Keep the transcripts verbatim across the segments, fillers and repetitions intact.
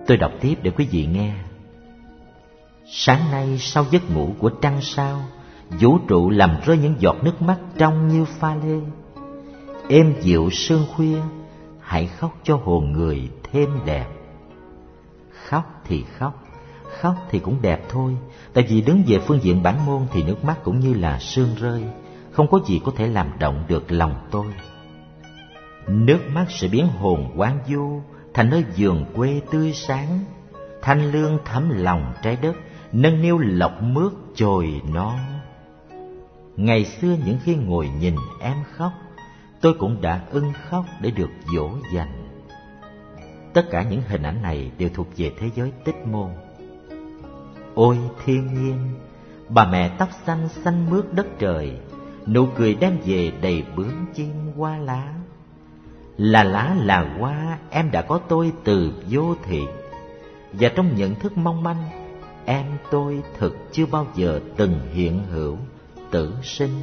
Tôi đọc tiếp để quý vị nghe. Sáng nay sau giấc ngủ của trăng sao, vũ trụ làm rơi những giọt nước mắt trong như pha lê. Êm dịu sương khuya, hãy khóc cho hồn người thêm đẹp. Khóc thì khóc, khóc thì cũng đẹp thôi. Tại vì đứng về phương diện bản môn thì nước mắt cũng như là sương rơi, không có gì có thể làm động được lòng tôi. Nước mắt sẽ biến hồn quang du thành nơi vườn quê tươi sáng, thanh lương thấm lòng trái đất, nâng niu lộc mướt chồi non. Ngày xưa những khi ngồi nhìn em khóc, tôi cũng đã ưng khóc để được dỗ dành. Tất cả những hình ảnh này đều thuộc về thế giới tích môn. Ôi thiên nhiên, bà mẹ tóc xanh xanh mướt đất trời, nụ cười đem về đầy bướm chim hoa lá. Là lá là hoa, em đã có tôi từ vô thị. Và trong nhận thức mong manh, em tôi thực chưa bao giờ từng hiện hữu tử sinh.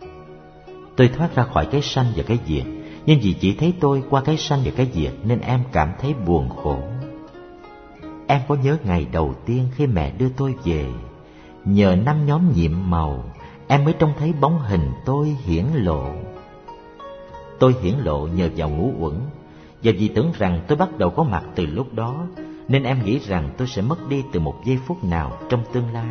Tôi thoát ra khỏi cái sanh và cái diệt, nhưng vì chỉ thấy tôi qua cái sanh và cái diệt nên em cảm thấy buồn khổ. Em có nhớ ngày đầu tiên khi mẹ đưa tôi về, nhờ năm nhóm nhiệm màu, em mới trông thấy bóng hình tôi hiển lộ. Tôi hiển lộ nhờ vào ngũ uẩn, và vì tưởng rằng tôi bắt đầu có mặt từ lúc đó, nên em nghĩ rằng tôi sẽ mất đi từ một giây phút nào trong tương lai.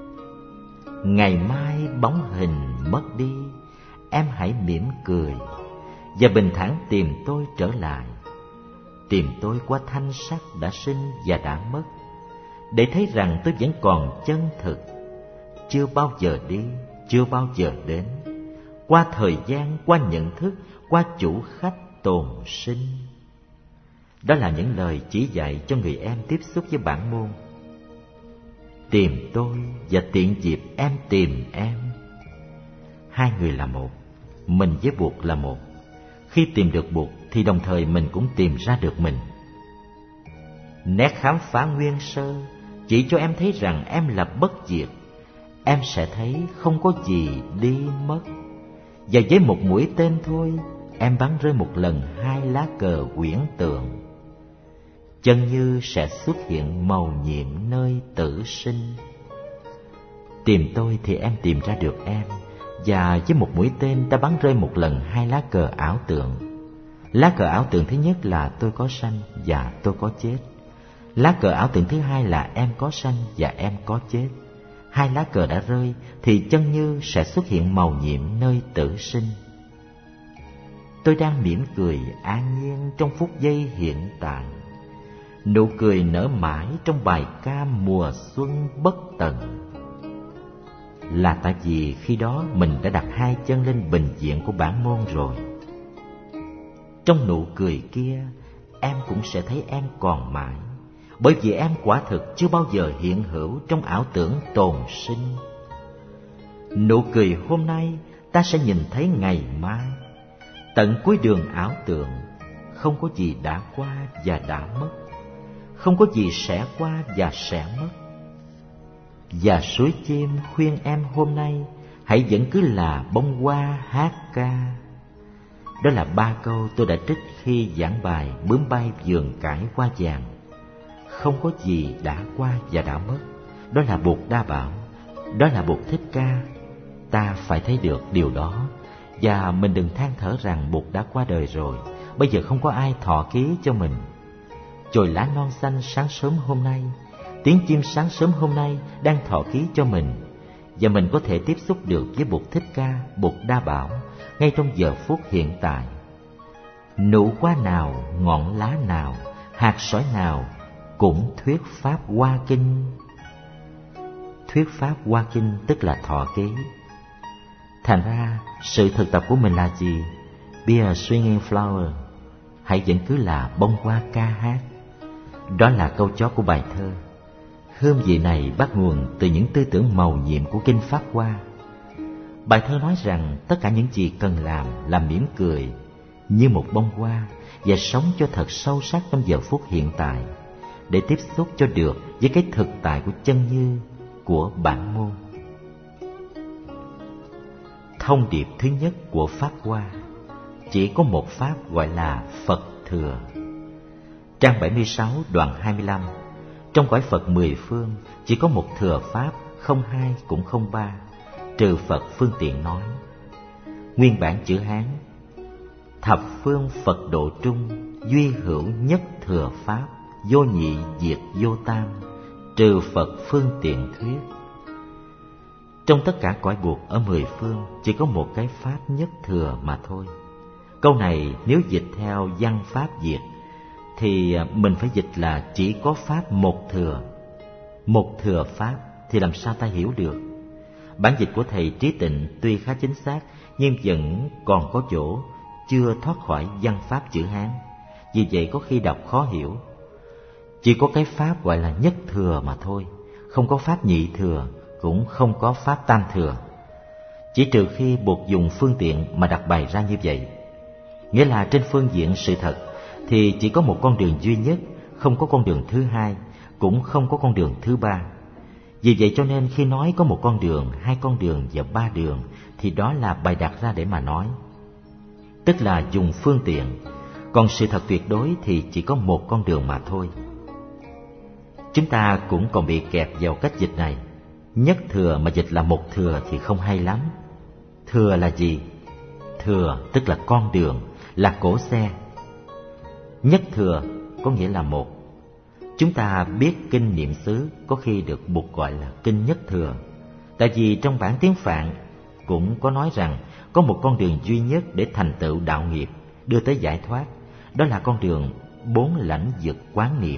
Ngày mai bóng hình mất đi, em hãy mỉm cười và bình thản tìm tôi trở lại. Tìm tôi qua thanh sắc đã sinh và đã mất, để thấy rằng tôi vẫn còn chân thực, chưa bao giờ đi, chưa bao giờ đến, qua thời gian, qua nhận thức, qua chủ khách tồn sinh. Đó là những lời chỉ dạy cho người em tiếp xúc với bản môn. Tìm tôi và tiện dịp em tìm em. Hai người là một, mình với Bụt là một. Khi tìm được Bụt thì đồng thời mình cũng tìm ra được mình. Nét khám phá nguyên sơ chỉ cho em thấy rằng em là bất diệt. Em sẽ thấy không có gì đi mất. Và với một mũi tên thôi, em bắn rơi một lần hai lá cờ quyển tượng. Chân như sẽ xuất hiện màu nhiệm nơi tử sinh. Tìm tôi thì em tìm ra được em, và với một mũi tên ta bắn rơi một lần hai lá cờ ảo tượng. Lá cờ ảo tượng thứ nhất là tôi có sanh và tôi có chết. Lá cờ ảo tượng thứ hai là em có sanh và em có chết. Hai lá cờ đã rơi thì chân như sẽ xuất hiện màu nhiệm nơi tử sinh. Tôi đang mỉm cười an nhiên trong phút giây hiện tại. Nụ cười nở mãi trong bài ca mùa xuân bất tận. Là tại vì khi đó mình đã đặt hai chân lên bình diện của bản môn rồi. Trong nụ cười kia, em cũng sẽ thấy em còn mãi, bởi vì em quả thực chưa bao giờ hiện hữu trong ảo tưởng tồn sinh. Nụ cười hôm nay ta sẽ nhìn thấy ngày mai. Tận cuối đường ảo tưởng, không có gì đã qua và đã mất, không có gì sẽ qua và sẽ mất. Và suối chim khuyên em hôm nay hãy vẫn cứ là bông hoa hát ca. Đó là ba câu tôi đã trích khi giảng bài Bướm bay vườn cải hoa vàng. Không có gì đã qua và đã mất. Đó là Bụt Đa Bảo, đó là Bụt Thích Ca. Ta phải thấy được điều đó, và mình đừng than thở rằng Bụt đã qua đời rồi, bây giờ không có ai thọ ký cho mình. Chồi lá non xanh sáng sớm hôm nay, tiếng chim sáng sớm hôm nay đang thọ ký cho mình, và mình có thể tiếp xúc được với Bụt Thích Ca, Bụt Đa Bảo ngay trong giờ phút hiện tại. Nụ hoa nào, ngọn lá nào, hạt sỏi nào cũng thuyết pháp hoa kinh. Thuyết pháp hoa kinh tức là thọ ký. Thành ra sự thực tập của mình là gì? Be a swinging flower, hãy vẫn cứ là bông hoa ca hát. Đó là câu chót của bài thơ. Hương vị này bắt nguồn từ những tư tưởng màu nhiệm của kinh Pháp Hoa. Bài thơ nói rằng tất cả những gì cần làm là mỉm cười như một bông hoa và sống cho thật sâu sắc trong giờ phút hiện tại, để tiếp xúc cho được với cái thực tại của chân như, của bản môn. Thông điệp thứ nhất của Pháp Hoa chỉ có một pháp gọi là Phật Thừa. Trang bảy mươi sáu đoạn hai mươi lăm. Trong cõi Phật mười phương chỉ có một thừa Pháp, không hai cũng không ba, trừ Phật phương tiện nói. Nguyên bản chữ Hán: thập phương Phật độ trung, duy hữu nhất thừa Pháp, vô nhị diệt vô tam, trừ Phật phương tiện thuyết. Trong tất cả cõi buộc ở mười phương chỉ có một cái Pháp nhất thừa mà thôi. Câu này nếu dịch theo văn Pháp Việt thì mình phải dịch là chỉ có Pháp một thừa. Một thừa Pháp thì làm sao ta hiểu được? Bản dịch của thầy Trí Tịnh tuy khá chính xác, nhưng vẫn còn có chỗ chưa thoát khỏi văn Pháp chữ Hán. Vì vậy có khi đọc khó hiểu. Chỉ có cái Pháp gọi là nhất thừa mà thôi, không có Pháp nhị thừa, cũng không có Pháp tam thừa. Chỉ trừ khi buộc dùng phương tiện mà đặt bày ra như vậy. Nghĩa là trên phương diện sự thật thì chỉ có một con đường duy nhất, không có con đường thứ hai, cũng không có con đường thứ ba. Vì vậy cho nên khi nói có một con đường, hai con đường và ba đường thì đó là bày đặt ra để mà nói, tức là dùng phương tiện. Còn sự thật tuyệt đối thì chỉ có một con đường mà thôi. Chúng ta cũng còn bị kẹp vào cách dịch này. Nhất thừa mà dịch là một thừa thì không hay lắm. Thừa là gì? Thừa tức là con đường, là cỗ xe. Nhất thừa có nghĩa là một. Chúng ta biết kinh niệm xứ có khi được buộc gọi là kinh nhất thừa. Tại vì trong bản tiếng Phạn cũng có nói rằng có một con đường duy nhất để thành tựu đạo nghiệp, đưa tới giải thoát. Đó là con đường bốn lãnh vực quán niệm.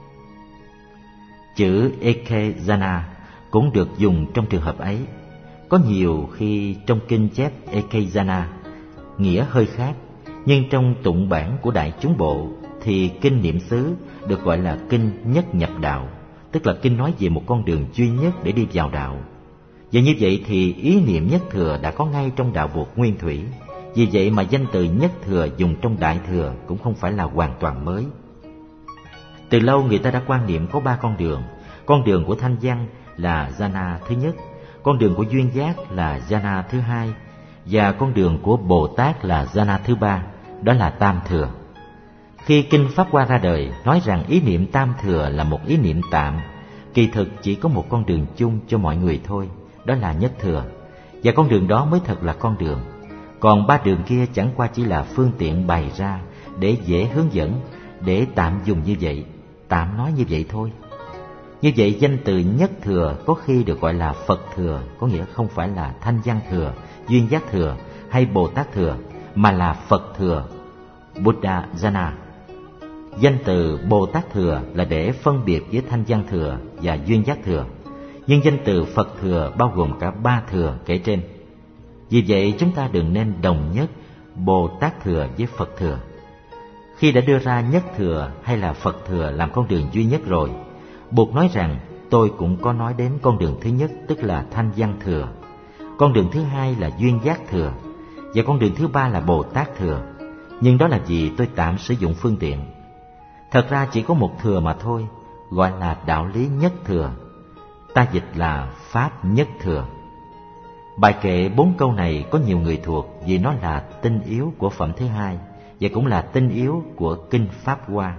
Chữ Ekejana cũng được dùng trong trường hợp ấy. Có nhiều khi trong kinh chép Ekejana nghĩa hơi khác, nhưng trong tụng bản của Đại Chúng Bộ thì kinh niệm xứ được gọi là kinh nhất nhập đạo, tức là kinh nói về một con đường duy nhất để đi vào đạo. Và như vậy thì ý niệm nhất thừa đã có ngay trong đạo buộc nguyên thủy. Vì vậy mà danh từ nhất thừa dùng trong Đại Thừa cũng không phải là hoàn toàn mới. Từ lâu người ta đã quan niệm có ba con đường. Con đường của thanh văn là jhana thứ nhất, con đường của duyên giác là jhana thứ hai, và con đường của Bồ Tát là jhana thứ ba, đó là tam thừa. Khi kinh Pháp Hoa ra đời nói rằng ý niệm tam thừa là một ý niệm tạm, kỳ thực chỉ có một con đường chung cho mọi người thôi, đó là nhất thừa. Và con đường đó mới thật là con đường. Còn ba đường kia chẳng qua chỉ là phương tiện bày ra để dễ hướng dẫn, để tạm dùng như vậy, tạm nói như vậy thôi. Như vậy danh từ nhất thừa có khi được gọi là Phật thừa, có nghĩa không phải là thanh văn thừa, duyên giác thừa hay Bồ Tát thừa, mà là Phật thừa, Buddha jhana. Danh từ Bồ Tát thừa là để phân biệt với thanh văn thừa và duyên giác thừa, nhưng danh từ Phật thừa bao gồm cả ba thừa kể trên. Vì vậy chúng ta đừng nên đồng nhất Bồ Tát thừa với Phật thừa. Khi đã đưa ra nhất thừa hay là Phật thừa làm con đường duy nhất rồi, buộc nói rằng tôi cũng có nói đến con đường thứ nhất, tức là thanh văn thừa, con đường thứ hai là duyên giác thừa, và con đường thứ ba là Bồ Tát thừa. Nhưng đó là vì tôi tạm sử dụng phương tiện. Thật ra chỉ có một thừa mà thôi, gọi là đạo lý nhất thừa. Ta dịch là Pháp nhất thừa. Bài kệ bốn câu này có nhiều người thuộc vì nó là tinh yếu của phẩm thứ hai, và cũng là tinh yếu của kinh Pháp Hoa.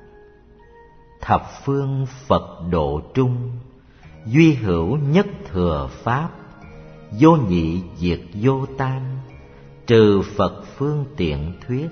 Thập phương Phật độ trung, duy hữu nhất thừa Pháp, vô nhị diệt vô tam, trừ Phật phương tiện thuyết.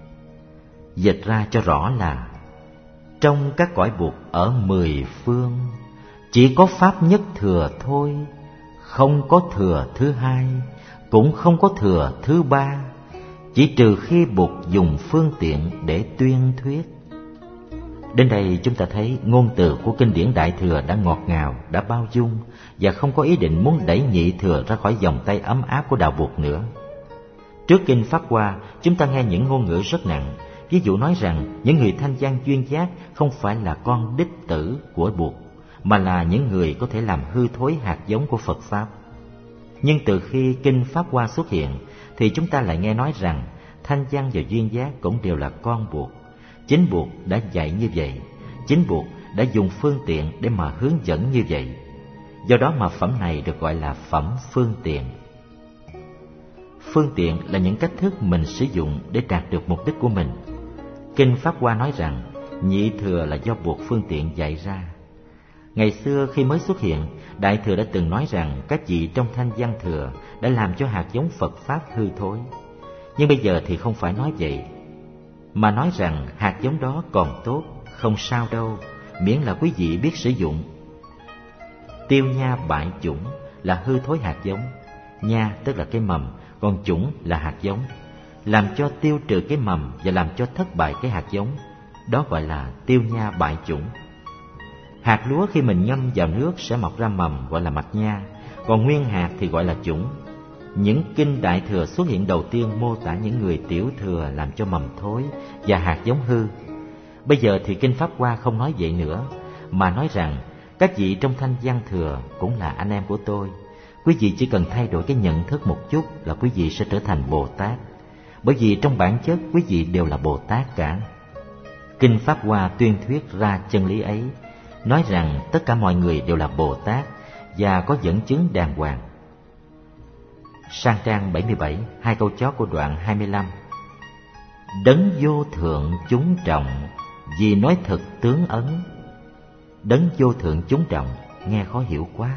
Dịch ra cho rõ là trong các cõi buộc ở mười phương chỉ có Pháp nhất thừa thôi, không có thừa thứ hai, cũng không có thừa thứ ba, chỉ trừ khi buộc dùng phương tiện để tuyên thuyết. Đến đây chúng ta thấy ngôn từ của kinh điển Đại Thừa đã ngọt ngào, đã bao dung, và không có ý định muốn đẩy nhị thừa ra khỏi vòng tay ấm áp của đạo buộc nữa. Trước kinh Pháp Hoa, chúng ta nghe những ngôn ngữ rất nặng. Ví dụ nói rằng những người thanh văn duyên giác không phải là con đích tử của buộc, mà là những người có thể làm hư thối hạt giống của Phật Pháp. Nhưng từ khi kinh Pháp Hoa xuất hiện, thì chúng ta lại nghe nói rằng thanh văn và duyên giác cũng đều là con buộc. Chính buộc đã dạy như vậy, chính buộc đã dùng phương tiện để mà hướng dẫn như vậy. Do đó mà phẩm này được gọi là phẩm phương tiện. Phương tiện là những cách thức mình sử dụng để đạt được mục đích của mình. Kinh Pháp Hoa nói rằng nhị thừa là do buộc phương tiện dạy ra. Ngày xưa khi mới xuất hiện, Đại Thừa đã từng nói rằng các vị trong Thanh Văn Thừa đã làm cho hạt giống Phật Pháp hư thối. Nhưng bây giờ thì không phải nói vậy, mà nói rằng hạt giống đó còn tốt, không sao đâu, miễn là quý vị biết sử dụng. Tiêu nha bại chủng là hư thối hạt giống. Nha tức là cái mầm, còn chủng là hạt giống. Làm cho tiêu trừ cái mầm và làm cho thất bại cái hạt giống, đó gọi là tiêu nha bại chủng. Hạt lúa khi mình ngâm vào nước sẽ mọc ra mầm, gọi là mạch nha, còn nguyên hạt thì gọi là chủng. Những kinh Đại Thừa xuất hiện đầu tiên mô tả những người tiểu thừa làm cho mầm thối và hạt giống hư. Bây giờ thì kinh Pháp Hoa không nói vậy nữa, mà nói rằng các vị trong Thanh Văn Thừa cũng là anh em của tôi. Quý vị chỉ cần thay đổi cái nhận thức một chút là quý vị sẽ trở thành Bồ Tát. Bởi vì trong bản chất quý vị đều là Bồ Tát cả. Kinh Pháp Hoa tuyên thuyết ra chân lý ấy, nói rằng tất cả mọi người đều là Bồ Tát và có dẫn chứng đàng hoàng. Sang trang bảy mươi bảy, hai câu chót của đoạn hai mươi lăm. Đấng vô thượng chúng trọng, vì nói thực tướng ấn. Đấng vô thượng chúng trọng, nghe khó hiểu quá.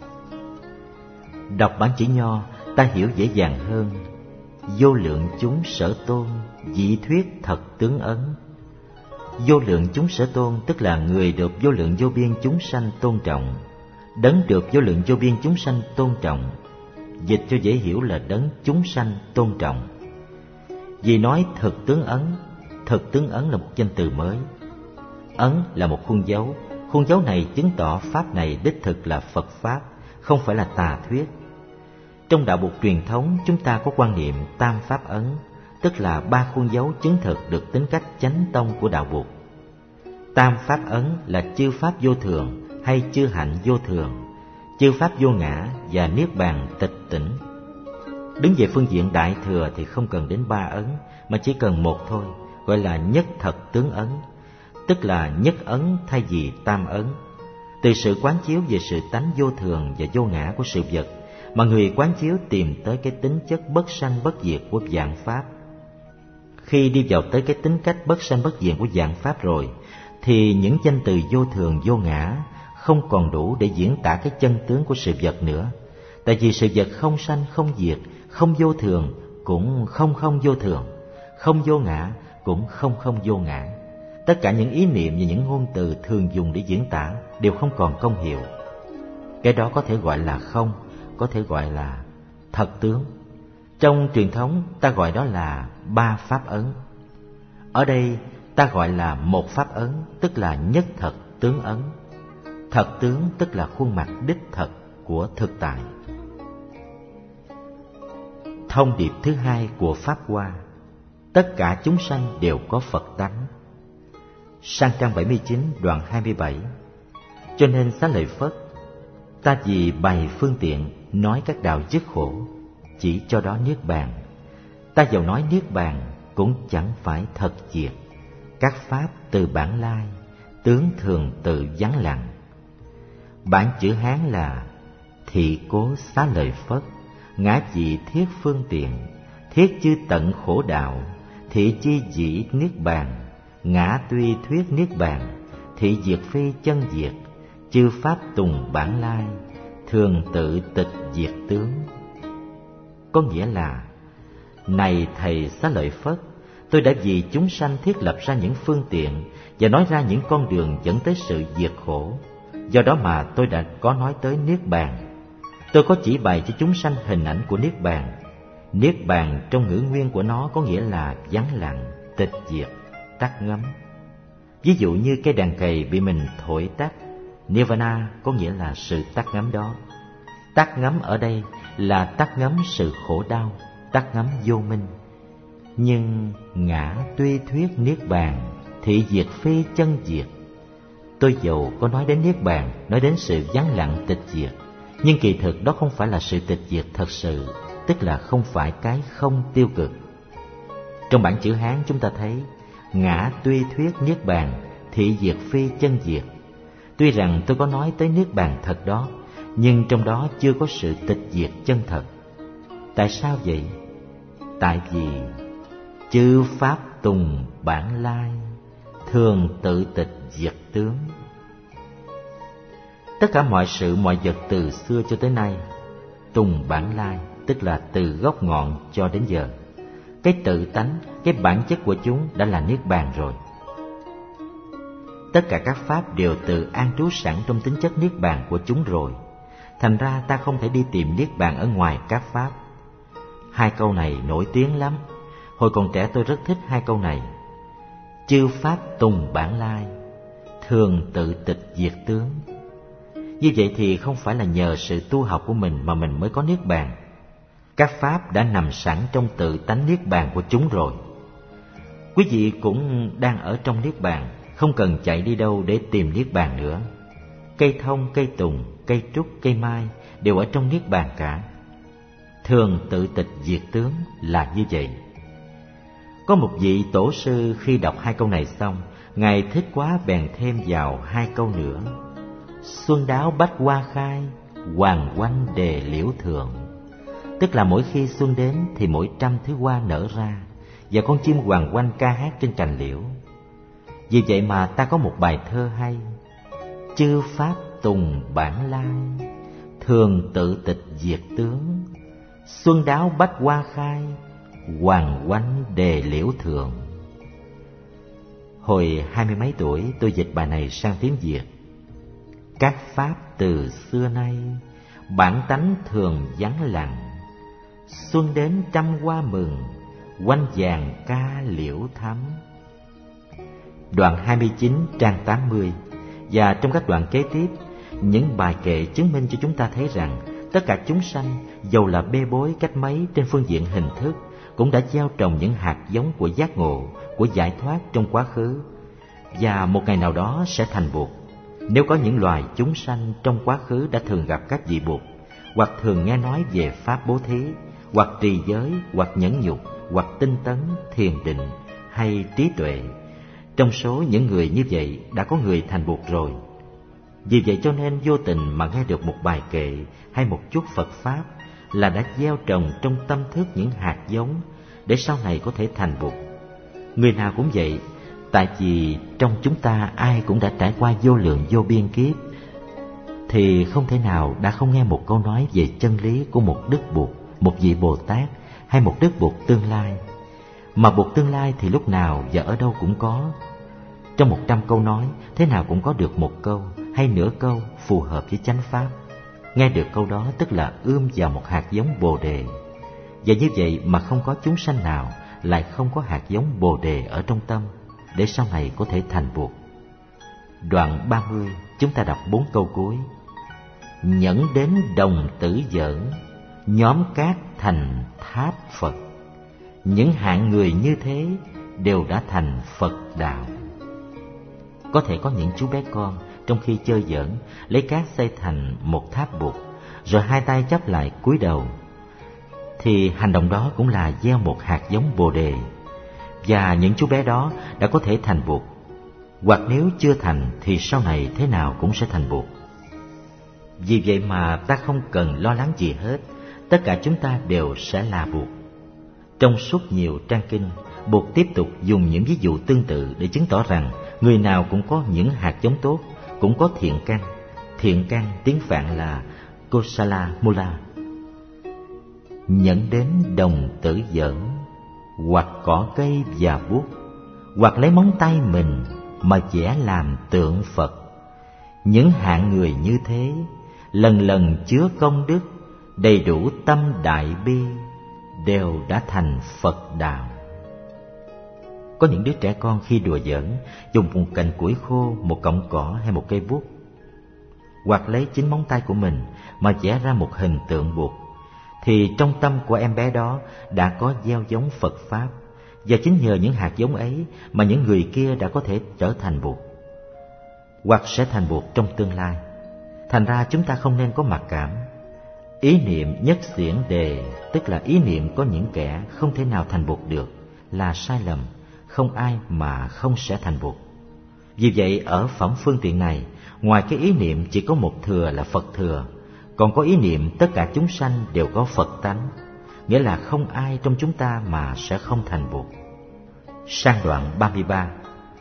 Đọc bản chữ Nho ta hiểu dễ dàng hơn. Vô lượng chúng sở tôn, vị thuyết thật tướng ấn. Vô lượng chúng sở tôn tức là người được vô lượng vô biên chúng sanh tôn trọng. Đấng được vô lượng vô biên chúng sanh tôn trọng, dịch cho dễ hiểu là đấng chúng sanh tôn trọng. Vì nói thực tướng ấn, thực tướng ấn là một danh từ mới. Ấn là một khuôn dấu, khuôn dấu này chứng tỏ pháp này đích thực là Phật Pháp, không phải là tà thuyết. Trong đạo Bụt truyền thống chúng ta có quan niệm tam pháp ấn, tức là ba khuôn dấu chứng thực được tính cách chánh tông của đạo Bụt. Tam pháp ấn là chư pháp vô thường hay chư hạnh vô thường, chư pháp vô ngã và niết bàn tịch tỉnh. Đứng về phương diện Đại Thừa thì không cần đến ba ấn, mà chỉ cần một thôi, gọi là nhất thật tướng ấn, tức là nhất ấn thay vì tam ấn. Từ sự quán chiếu về sự tánh vô thường và vô ngã của sự vật, mà người quán chiếu tìm tới cái tính chất bất sanh bất diệt của vạn pháp. Khi đi vào tới cái tính cách bất sanh bất diệt của vạn pháp rồi, thì những danh từ vô thường vô ngã không còn đủ để diễn tả cái chân tướng của sự vật nữa. Tại vì sự vật không sanh không diệt, không vô thường cũng không không vô thường, không vô ngã cũng không không vô ngã. Tất cả những ý niệm và những ngôn từ thường dùng để diễn tả đều không còn công hiệu. Cái đó có thể gọi là không, có thể gọi là thật tướng. Trong truyền thống ta gọi đó là ba pháp ấn. Ở đây ta gọi là một pháp ấn, tức là nhất thật tướng ấn. Thật tướng tức là khuôn mặt đích thật của thực tại. Thông điệp thứ hai của Pháp Hoa: tất cả chúng sanh đều có Phật tánh. Sang trang bảy mươi chín, đoạn hai mươi bảy. Cho nên Xá Lợi Phất, ta vì bày phương tiện nói các đạo dứt khổ, chỉ cho đó niết bàn. Ta dầu nói niết bàn cũng chẳng phải thật diệt, các pháp từ bản lai, tướng thường tự vắng lặng. Bản chữ Hán là thị cố Xá Lợi Phất, ngã dị thiết phương tiện, thiết chư tận khổ đạo, thị chi dĩ niết bàn, ngã tuy thuyết niết bàn, thị diệt phi chân diệt, chư pháp tùng bản lai, thường tự tịch diệt tướng. Có nghĩa là: này thầy Xá Lợi Phất, tôi đã vì chúng sanh thiết lập ra những phương tiện và nói ra những con đường dẫn tới sự diệt khổ. Do đó mà tôi đã có nói tới niết bàn. Tôi có chỉ bày cho chúng sanh hình ảnh của niết bàn. Niết bàn trong ngữ nguyên của nó có nghĩa là vắng lặng, tịch diệt, tắt ngấm. Ví dụ như cây đàn cày bị mình thổi tắt, Nirvana có nghĩa là sự tắt ngấm đó. Tắt ngấm ở đây là tắt ngấm sự khổ đau, tắt ngấm vô minh. Nhưng ngã tuy thuyết niết bàn, thị diệt phi chân diệt. Tôi dầu có nói đến niết bàn, nói đến sự vắng lặng tịch diệt, nhưng kỳ thực đó không phải là sự tịch diệt thật sự, tức là không phải cái không tiêu cực. Trong bản chữ Hán chúng ta thấy ngã tuy thuyết niết bàn, thị diệt phi chân diệt. Tuy rằng tôi có nói tới niết bàn thật đó, nhưng trong đó chưa có sự tịch diệt chân thật. Tại sao vậy? Tại vì chư pháp tùng bản lai, thường tự tịch diệt tướng. Tất cả mọi sự mọi vật từ xưa cho tới nay, tùng bản lai, tức là từ gốc ngọn cho đến giờ, cái tự tánh, cái bản chất của chúng đã là niết bàn rồi. Tất cả các pháp đều tự an trú sẵn trong tính chất niết bàn của chúng rồi. Thành ra ta không thể đi tìm niết bàn ở ngoài các pháp. Hai câu này nổi tiếng lắm. Hồi còn trẻ tôi rất thích hai câu này. Chư pháp tùng bản lai, thường tự tịch diệt tướng. Như vậy thì không phải là nhờ sự tu học của mình mà mình mới có niết bàn. Các pháp đã nằm sẵn trong tự tánh niết bàn của chúng rồi. Quý vị cũng đang ở trong niết bàn, không cần chạy đi đâu để tìm niết bàn nữa. Cây thông, cây tùng, cây trúc, cây mai đều ở trong niết bàn cả. Thường tự tịch diệt tướng là như vậy. Có một vị tổ sư khi đọc hai câu này xong, Ngài thích quá bèn thêm vào hai câu nữa. Xuân đáo bách hoa khai, hoàng oanh đề liễu thượng. Tức là mỗi khi xuân đến thì mỗi trăm thứ hoa nở ra, và con chim hoàng oanh ca hát trên cành liễu. Vì vậy mà ta có một bài thơ hay. Chư pháp tùng bản lai, thường tự tịch diệt tướng. Xuân đáo bách hoa khai, hoàng oanh đề liễu thượng. Hồi hai mươi mấy tuổi tôi dịch bài này sang tiếng Việt. Các pháp từ xưa nay, bản tánh thường vắng lặng. Xuân đến trăm hoa mừng, oanh vàng ca liễu thắm. Đoạn hai mươi chín trang tám mươi. Và trong các đoạn kế tiếp, những bài kệ chứng minh cho chúng ta thấy rằng tất cả chúng sanh, dầu là bê bối cách mấy trên phương diện hình thức, cũng đã gieo trồng những hạt giống của giác ngộ, của giải thoát trong quá khứ, và một ngày nào đó sẽ thành Bụt. Nếu có những loài chúng sanh trong quá khứ đã thường gặp các vị Bụt, hoặc thường nghe nói về pháp bố thí, hoặc trì giới, hoặc nhẫn nhục, hoặc tinh tấn, thiền định hay trí tuệ, trong số những người như vậy đã có người thành Bụt rồi. Vì vậy cho nên vô tình mà nghe được một bài kệ hay một chút Phật Pháp là đã gieo trồng trong tâm thức những hạt giống để sau này có thể thành Bụt. Người nào cũng vậy, tại vì trong chúng ta ai cũng đã trải qua vô lượng vô biên kiếp, thì không thể nào đã không nghe một câu nói về chân lý của một Đức Bụt, một vị Bồ Tát hay một Đức Bụt tương lai. Mà Bụt tương lai thì lúc nào và ở đâu cũng có. Trong một trăm câu nói, thế nào cũng có được một câu hay nửa câu phù hợp với chánh pháp. Nghe được câu đó tức là ươm vào một hạt giống Bồ Đề. Và như vậy mà không có chúng sanh nào lại không có hạt giống Bồ Đề ở trong tâm, để sau này có thể thành Bụt. Đoạn ba mươi, chúng ta đọc bốn câu cuối. Nhẫn đến đồng tử giỡn, nhóm cát thành tháp Phật. Những hạng người như thế đều đã thành Phật đạo. Có thể có những chú bé con trong khi chơi giỡn lấy cát xây thành một tháp Bụt, rồi hai tay chắp lại cúi đầu, thì hành động đó cũng là gieo một hạt giống Bồ Đề. Và những chú bé đó đã có thể thành Bụt, hoặc nếu chưa thành thì sau này thế nào cũng sẽ thành Bụt. Vì vậy mà ta không cần lo lắng gì hết, tất cả chúng ta đều sẽ là Bụt. Trong suốt nhiều trang kinh, Bụt tiếp tục dùng những ví dụ tương tự để chứng tỏ rằng người nào cũng có những hạt giống tốt, cũng có thiện căn. Thiện căn tiếng Phạn là Kosala Mula. Nhẫn đến đồng tử giỡn, hoặc cỏ cây và bút, hoặc lấy móng tay mình mà vẽ làm tượng Phật. Những hạng người như thế lần lần chứa công đức, đầy đủ tâm đại bi, đều đã thành Phật đạo. Có những đứa trẻ con khi đùa giỡn dùng một cành củi khô, một cọng cỏ hay một cây bút, hoặc lấy chính móng tay của mình mà vẽ ra một hình tượng Bụt, thì trong tâm của em bé đó đã có gieo giống Phật Pháp, và chính nhờ những hạt giống ấy mà những người kia đã có thể trở thành Bụt, hoặc sẽ thành Bụt trong tương lai. Thành ra chúng ta không nên có mặc cảm. Ý niệm nhất xiển đề, tức là ý niệm có những kẻ không thể nào thành Bụt được, là sai lầm. Không ai mà không sẽ thành Bụt. Vì vậy ở phẩm phương tiện này, ngoài cái ý niệm chỉ có một thừa là Phật thừa, còn có ý niệm tất cả chúng sanh đều có Phật tánh, nghĩa là không ai trong chúng ta mà sẽ không thành Bụt. Sang đoạn ba mươi ba.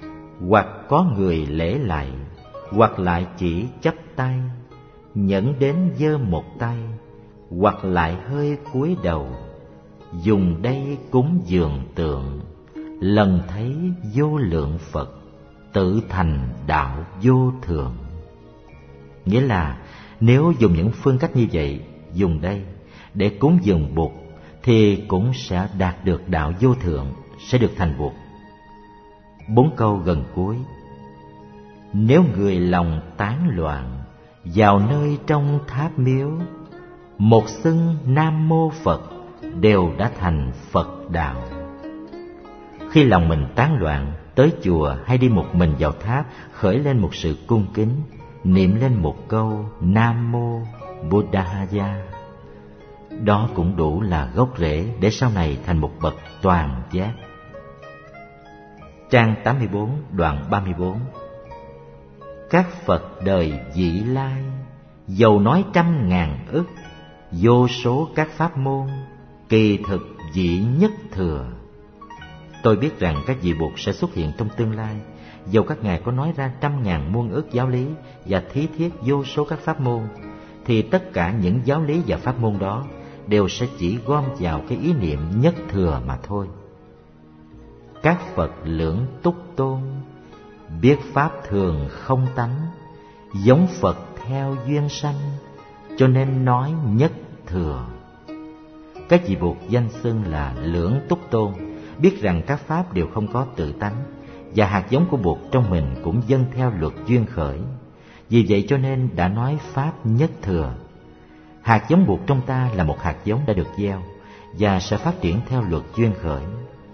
hoặc có người lễ lại, hoặc lại chỉ chắp tay, nhẫn đến giơ một tay, hoặc lại hơi cúi đầu, dùng đây cúng dường tượng, lần thấy vô lượng Phật, tự thành đạo vô thường. Nghĩa là nếu dùng những phương cách như vậy, dùng đây để cúng dường Bụt, thì cũng sẽ đạt được đạo vô thượng, sẽ được thành Bụt. Bốn câu gần cuối: nếu người lòng tán loạn, vào nơi trong tháp miếu, một xưng Nam Mô Phật, đều đã thành Phật đạo. Khi lòng mình tán loạn, tới chùa hay đi một mình vào tháp, khởi lên một sự cung kính, niệm lên một câu Nam Mô Buddhaya, đó cũng đủ là gốc rễ để sau này thành một bậc toàn giác. Trang tám mươi bốn, đoạn ba mươi bốn. Các Phật đời vị lai, dầu nói trăm ngàn ức, vô số các pháp môn, kỳ thực vị nhất thừa. Tôi biết rằng các vị Bụt sẽ xuất hiện trong tương lai, dầu các ngài có nói ra trăm ngàn muôn ức giáo lý và thí thiết vô số các pháp môn, thì tất cả những giáo lý và pháp môn đó đều sẽ chỉ gom vào cái ý niệm nhất thừa mà thôi. Các Phật lưỡng túc tôn, biết pháp thường không tánh, giống Phật theo duyên sanh, cho nên nói nhất thừa. Các vị Bụt danh xưng là lưỡng túc tôn, biết rằng các pháp đều không có tự tánh, và hạt giống của Bụt trong mình cũng dâng theo luật duyên khởi. Vì vậy cho nên đã nói pháp nhất thừa. Hạt giống Bụt trong ta là một hạt giống đã được gieo và sẽ phát triển theo luật duyên khởi.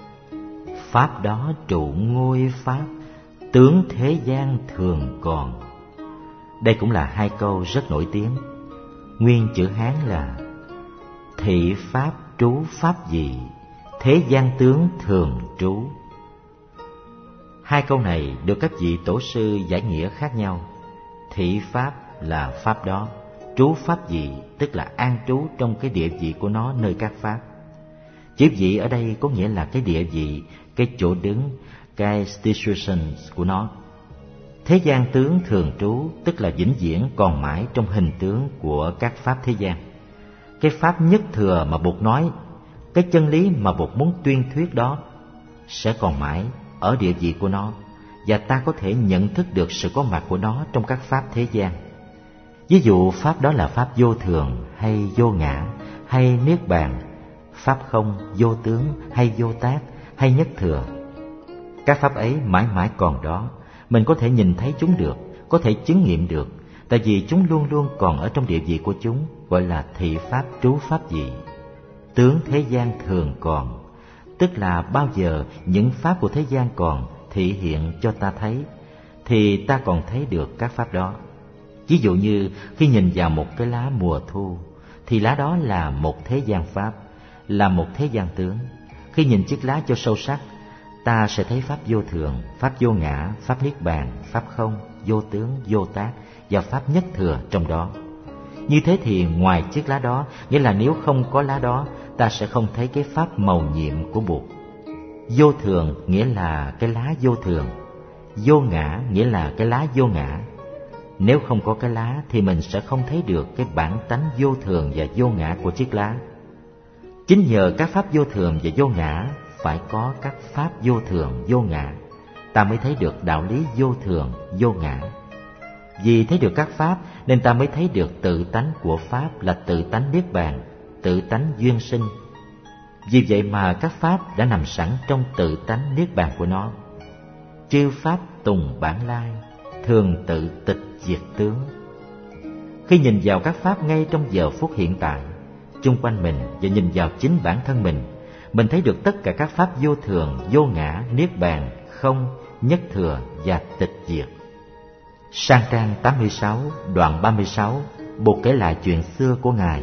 Pháp đó trụ ngôi pháp, tướng thế gian thường còn. Đây cũng là hai câu rất nổi tiếng. Nguyên chữ Hán là thị pháp trú pháp gì, thế gian tướng thường trú. Hai câu này được các vị tổ sư giải nghĩa khác nhau. Thị pháp là pháp đó, trú pháp gì tức là an trú trong cái địa vị của nó nơi các pháp. Chữ vị ở đây có nghĩa là cái địa vị, cái chỗ đứng, cái situation của nó. Thế gian tướng thường trú tức là vĩnh viễn còn mãi trong hình tướng của các pháp thế gian. Cái pháp nhất thừa mà Bụt nói, cái chân lý mà Bụt muốn tuyên thuyết đó sẽ còn mãi ở địa vị của nó, và ta có thể nhận thức được sự có mặt của nó trong các pháp thế gian. Ví dụ pháp đó là pháp vô thường hay vô ngã hay niết bàn, pháp không, vô tướng hay vô tác hay nhất thừa. Các pháp ấy mãi mãi còn đó, mình có thể nhìn thấy chúng được, có thể chứng nghiệm được, tại vì chúng luôn luôn còn ở trong địa vị của chúng, gọi là thị pháp trú pháp vị. Tướng thế gian thường còn, tức là bao giờ những pháp của thế gian còn thị hiện cho ta thấy, thì ta còn thấy được các pháp đó. Ví dụ như khi nhìn vào một cái lá mùa thu, thì lá đó là một thế gian pháp, là một thế gian tướng. Khi nhìn chiếc lá cho sâu sắc, ta sẽ thấy pháp vô thường, pháp vô ngã, pháp niết bàn, pháp không, vô tướng, vô tác và pháp nhất thừa trong đó. Như thế thì ngoài chiếc lá đó, nghĩa là nếu không có lá đó, ta sẽ không thấy cái pháp màu nhiệm của Bụt. Vô thường nghĩa là cái lá vô thường, vô ngã nghĩa là cái lá vô ngã. Nếu không có cái lá thì mình sẽ không thấy được cái bản tánh vô thường và vô ngã của chiếc lá. Chính nhờ các pháp vô thường và vô ngã, phải có các pháp vô thường, vô ngã, ta mới thấy được đạo lý vô thường, vô ngã. Vì thấy được các pháp nên ta mới thấy được tự tánh của pháp là tự tánh niết bàn, tự tánh duyên sinh. Vì vậy mà các pháp đã nằm sẵn trong tự tánh niết bàn của nó. Chư pháp tùng bản lai, thường tự tịch diệt tướng. Khi nhìn vào các pháp ngay trong giờ phút hiện tại, chung quanh mình và nhìn vào chính bản thân mình, mình thấy được tất cả các pháp vô thường, vô ngã, niết bàn, không, nhất thừa và tịch diệt. Sang trang tám mươi sáu, đoạn ba mươi sáu, Bụt kể lại chuyện xưa của Ngài.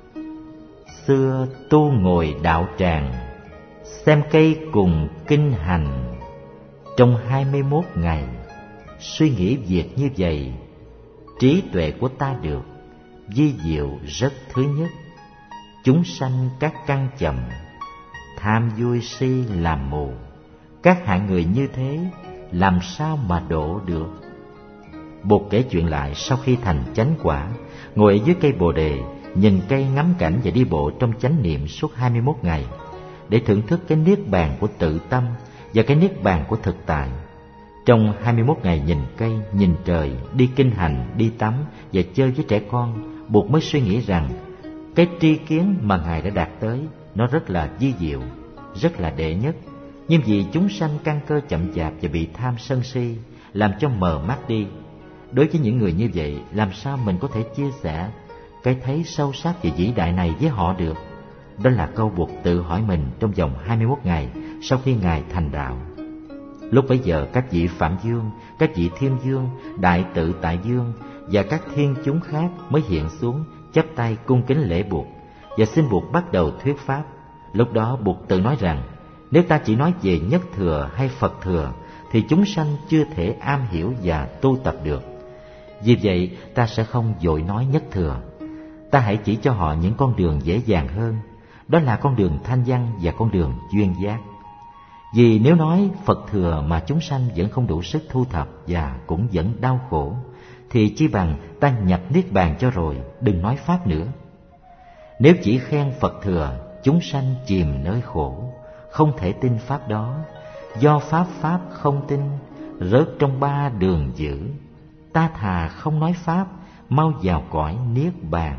Xưa tu ngồi đạo tràng, xem cây cùng kinh hành, trong hai mươi mốt ngày, suy nghĩ việc như vậy, trí tuệ của ta được vi diệu rất. Thứ nhất, chúng sanh các căn chậm, tham vui si làm mù. Các hạng người như thế làm sao mà độ được. Bụt kể chuyện lại sau khi thành chánh quả, ngồi ở dưới cây bồ đề, nhìn cây ngắm cảnh và đi bộ trong chánh niệm suốt hai mươi mốt ngày, để thưởng thức cái niết bàn của tự tâm và cái niết bàn của thực tại. Trong hai mươi mốt ngày nhìn cây, nhìn trời, đi kinh hành, đi tắm và chơi với trẻ con, Bụt mới suy nghĩ rằng cái tri kiến mà Ngài đã đạt tới nó rất là vi diệu, rất là đệ nhất. Nhưng vì chúng sanh căn cơ chậm chạp và bị tham sân si làm cho mờ mắt đi, đối với những người như vậy, làm sao mình có thể chia sẻ cái thấy sâu sắc và vĩ đại này với họ được? Đó là câu Bụt tự hỏi mình trong vòng hai mươi mốt ngày sau khi Ngài thành đạo. Lúc bấy giờ các vị Phạm Dương, các vị Thiên Dương, Đại Tự Tại Dương và các thiên chúng khác mới hiện xuống, chắp tay cung kính lễ Bụt và xin Bụt bắt đầu thuyết pháp. Lúc đó Bụt tự nói rằng, nếu ta chỉ nói về nhất thừa hay Phật thừa thì chúng sanh chưa thể am hiểu và tu tập được. Vì vậy ta sẽ không vội nói nhất thừa. Ta hãy chỉ cho họ những con đường dễ dàng hơn, đó là con đường thanh văn và con đường duyên giác. Vì nếu nói Phật thừa mà chúng sanh vẫn không đủ sức thu thập và cũng vẫn đau khổ, thì chi bằng ta nhập niết bàn cho rồi, đừng nói pháp nữa. Nếu chỉ khen Phật thừa, chúng sanh chìm nơi khổ, không thể tin pháp đó, do pháp pháp không tin, rớt trong ba đường dữ. Ta thà không nói pháp, mau vào cõi niết bàn.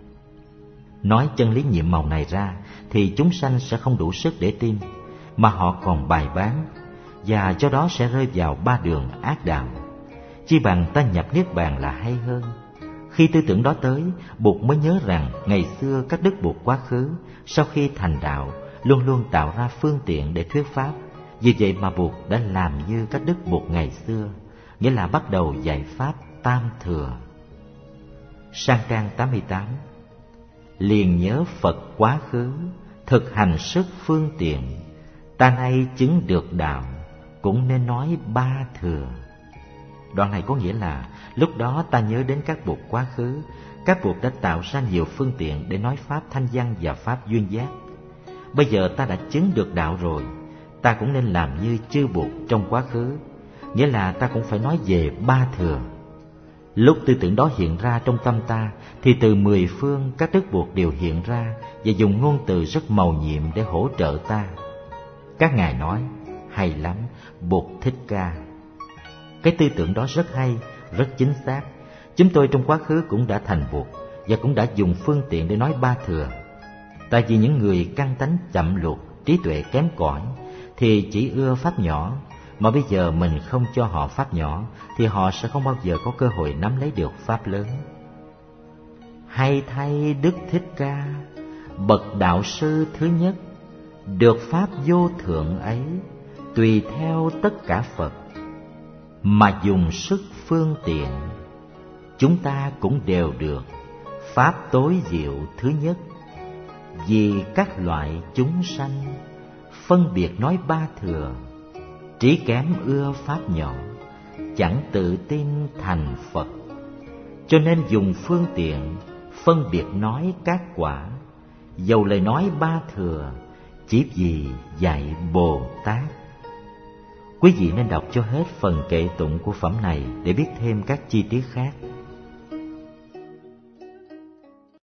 Nói chân lý nhiệm màu này ra thì chúng sanh sẽ không đủ sức để tin, mà họ còn bài bán, và do đó sẽ rơi vào ba đường ác đạo. Chi bằng ta nhập niết bàn là hay hơn. Khi tư tưởng đó tới, Bụt mới nhớ rằng ngày xưa các đức Bụt quá khứ sau khi thành đạo luôn luôn tạo ra phương tiện để thuyết pháp. Vì vậy mà Bụt đã làm như các đức Bụt ngày xưa, nghĩa là bắt đầu dạy pháp tam thừa. Sang trang tám mươi tám. Liền nhớ Phật quá khứ, thực hành sức phương tiện, ta nay chứng được đạo, cũng nên nói ba thừa. Đoạn này có nghĩa là lúc đó ta nhớ đến các Bụt quá khứ, các Bụt đã tạo ra nhiều phương tiện để nói pháp thanh văn và pháp duyên giác. Bây giờ ta đã chứng được đạo rồi, ta cũng nên làm như chư Bụt trong quá khứ, nghĩa là ta cũng phải nói về ba thừa. Lúc tư tưởng đó hiện ra trong tâm ta, thì từ mười phương các đức Bụt đều hiện ra và dùng ngôn từ rất mầu nhiệm để hỗ trợ ta. Các ngài nói, hay lắm, Bụt Thích Ca. Cái tư tưởng đó rất hay, rất chính xác. Chúng tôi trong quá khứ cũng đã thành Bụt và cũng đã dùng phương tiện để nói ba thừa. Tại vì những người căn tánh chậm luộc, trí tuệ kém cỏi thì chỉ ưa pháp nhỏ, mà bây giờ mình không cho họ pháp nhỏ thì họ sẽ không bao giờ có cơ hội nắm lấy được pháp lớn. Hay thay Đức Thích Ca, bậc đạo sư thứ nhất, được pháp vô thượng ấy, tùy theo tất cả Phật mà dùng sức phương tiện, chúng ta cũng đều được pháp tối diệu thứ nhất. Vì các loại chúng sanh phân biệt nói ba thừa, trí kém ưa pháp nhỏ, chẳng tự tin thành Phật, cho nên dùng phương tiện phân biệt nói các quả, dầu lời nói ba thừa, chỉ vì dạy Bồ Tát. Quý vị nên đọc cho hết phần kệ tụng của phẩm này để biết thêm các chi tiết khác.